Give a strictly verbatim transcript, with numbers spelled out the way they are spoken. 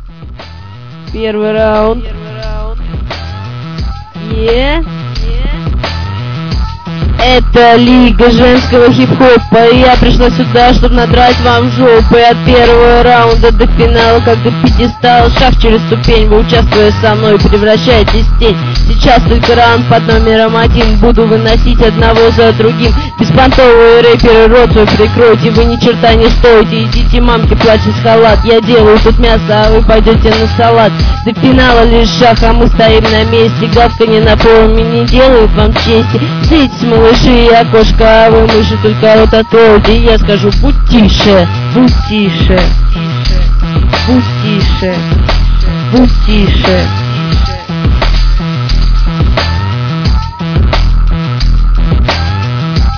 Первый раунд. Е. Это лига женского хип-хопа, и я пришла сюда, чтобы надрать вам жопы. От первого раунда до финала, как до пьедестала, шаг через ступень. Вы, участвуя со мной, превращаетесь в тень. Сейчас только раунд под номером один. Буду выносить одного за другим. Беспонтовые рэперы, рот свой прикройте. Вы ни черта не стоите. Идите, мамки, плачьте с халат. Я делаю тут мясо, а вы пойдете на салат. До финала лишь шаг, а мы стоим на месте. Гавканье на полами не делает вам чести. Сидите, малыши и окошко, а вы мыши, только рот откройте. И я скажу: будь тише, будь тише, будь тише, будь тише.